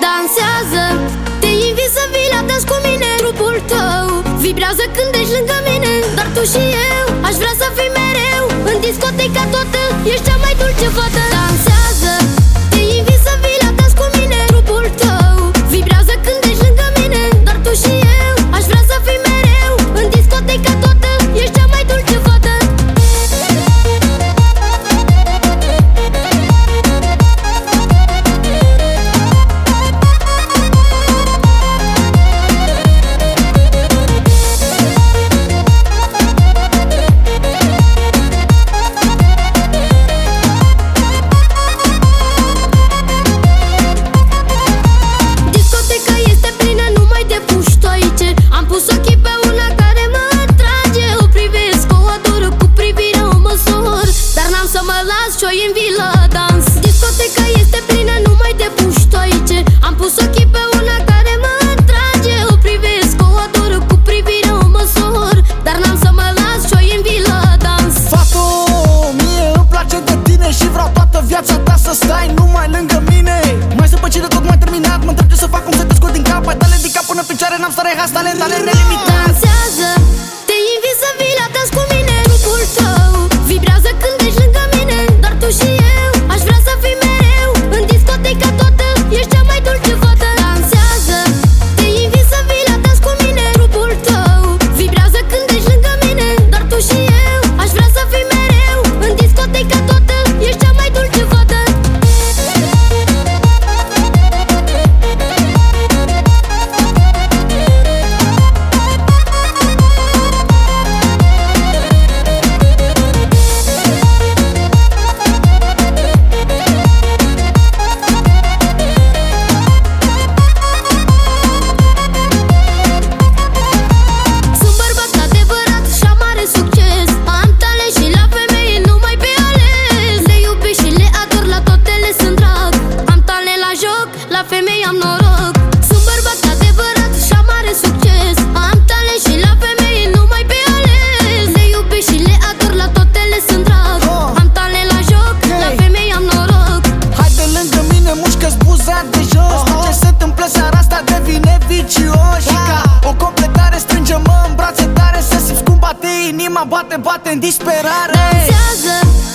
dansează. Te invit să vii la dans cu mine. Trupul tău vibrează când ești lângă mine. Doar tu și eu, aș vrea să fii mereu în discoteca toată, ești cea mai dulce fată. Dansează, te invit să vii la dans cu mine. Trupul tău vibrează când ești lângă mine. Doar tu și eu, aș vrea să fii mereu în discoteca toată, ești cea mai dulce fată. Am pus ochii pe una care mă atrage. O privesc, o ador, cu privirea o măsor, dar n-am să mă las și o invit la dans. Discoteca este plină numai de puștoaice. Am pus ochii pe una care mă atrage. O privesc, o ador, cu privirea o măsor, dar n-am să mă las și o invit la dans. Fată, mie îmi place de tine și vreau toată viața ta să stai numai lângă mine. Mai zăpăcit de tot, mai terminat, mă întreb ce să fac, cum să te scot din cap. Hai dale din cap până în picioare, n-am stare, hai talent, talent nelimitat. Dansează, te invit să vii la dans cu mine. Trupul tău vibrează când ești lângă mine. Doar tu și eu, aș vrea să fii mereu în discoteca toată, ești cea mai dulce fată. Dansează, te invit să vii la dans cu mine. Trupul tău vibrează când ești lângă mine. Doar tu și eu, aș vrea să fii mereu în discoteca toată, ești cea mai dulce fată. La femei am noroc. Sunt bărbat adevărat și am mare succes. Am talent și la femei numai pe ales. Le iubesc și le ador, la toate le sunt drag. Am talent la joc, la femei am noroc. Hai de lângă mine, mușcă-ți buza de jos. Tot ce se întâmplă seara asta devine vicios. Și ca o completare strânge-mă în brațe tare, să simți cum bate inima, bate, bate în disperare. Dansează,